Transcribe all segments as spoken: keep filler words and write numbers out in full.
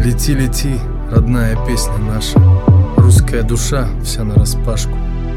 Лети, лети, родная песня наша, русская душа вся нараспашку.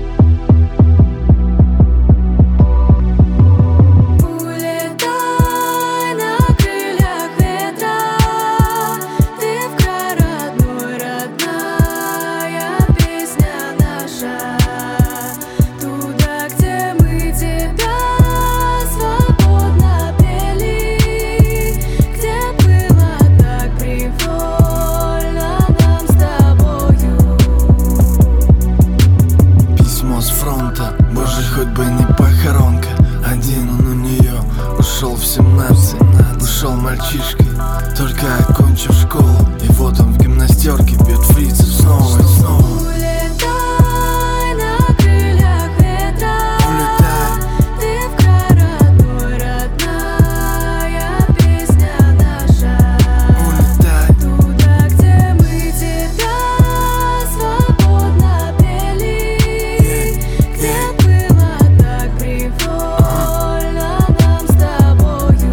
Хоть бы не похоронка, один он у нее ушел в семнадцать. Ушел мальчишкой, только окончив школу. И вот он в гимнастерке бьет фрицев снова и снова. Улетай на крыльях ветра, Улетай, ты в край родной, родная песня наша. улетай, Туда, где мы тебя свободно пели, где было так привольно нам с тобою.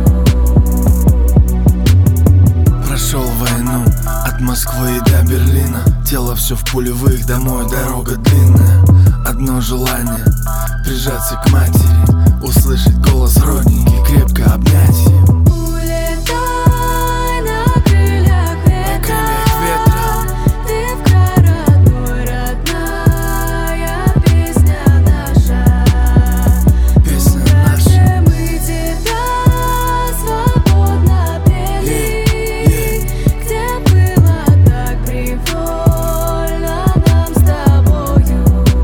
прошел войну от Москвы и до Берлина. Тело все в пулевых, домой дорога длинная. Одно желание — прижаться к матери, услышать голос родненький, крепко обнять ее. Улетай на крыльях ветра, ветра, ты в край родной, родная песня наша. песня Туда, наша. где мы тебя свободно пели, где было так привольно нам с тобою.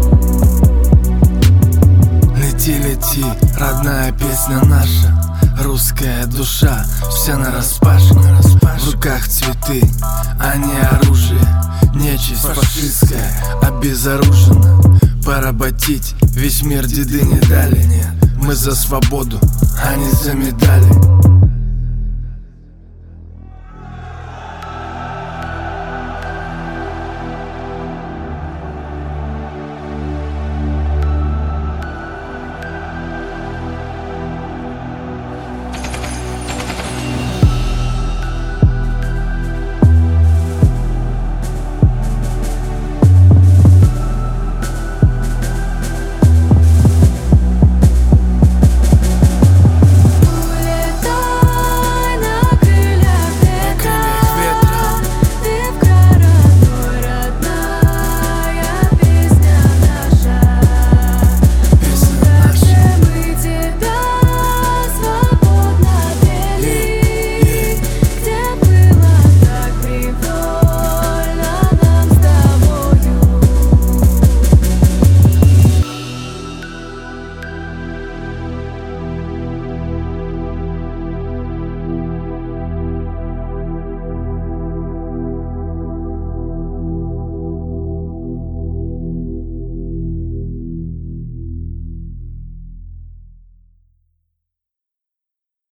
Лети, лети, родная песня наша, русская душа вся нараспашку. В руках цветы, а не оружие, нечисть фашистская обезоружена. Поработить весь мир деды не дали. Мы за свободу, а не за медали.